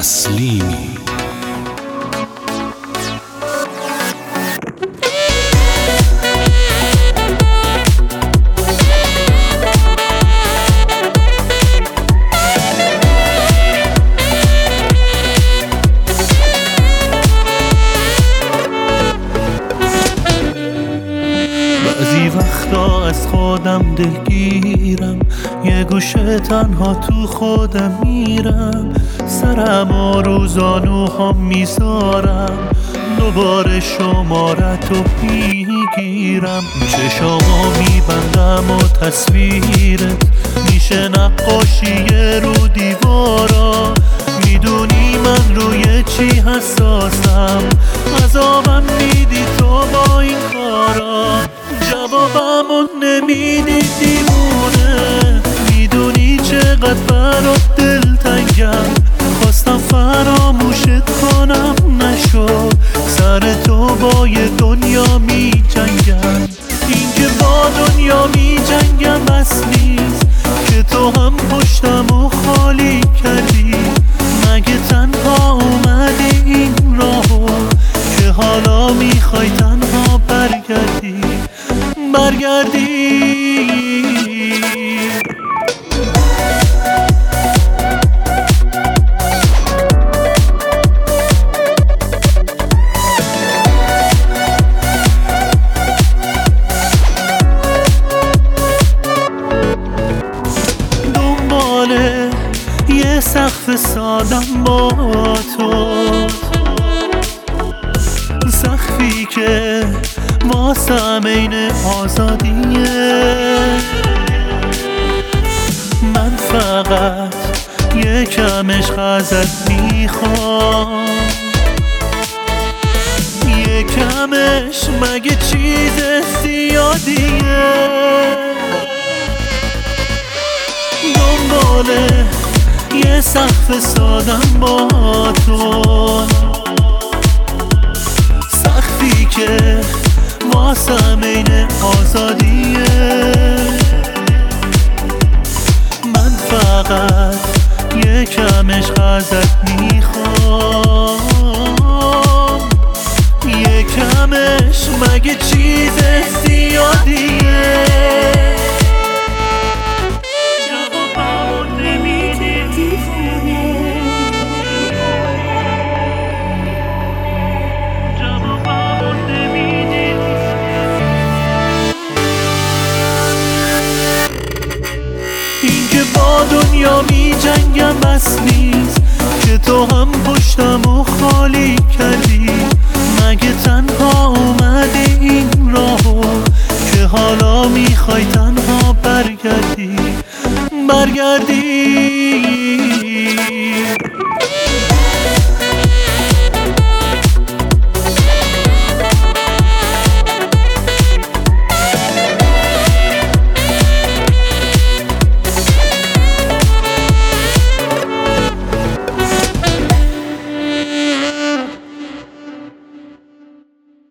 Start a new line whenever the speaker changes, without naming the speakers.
تسلیمی.
بعضی وقتا از خودم دلگیرم، یه گوشه تنها تو خودم میرم، سرم رو زانوهام میذارم، دوباره شمارتو میگیرم، چشامو میبندم و تصویرت میشه نقاشی رو دیوارا. میدونی من روی چی حساسم، عذابم میدی تو با این کارا، جوابمو نمیدی دیوونه. میدونی چقدر برات دلتنگم، خواستم فراموشت کنم نشد، سر تو با یه دنیا می جنگم. اینکه با دنیا می جنگم بس نیست که تو هم پشتمو خالی کردی. مگه تنها اومدی این راهو که حالا میخوای تنها برگردی؟ دنباله یه سقف سادم با تو، سقفی که واسم عین آزادیه. من فقط یکم عشق ازت میخوام، یکمش مگه چیز زیادیه. دنباله یه سقف سادم با تو، سقفی که واسم عین آزادیه. من فقط یکم عشق ازت میخوام، یکمش مگه چیز زیادیه. اینکه با دنیا می جنگم بس نیست که تو هم پشتمو خالی کردی. مگه تنها اومدی این راهو که حالا میخوای تنها برگردی؟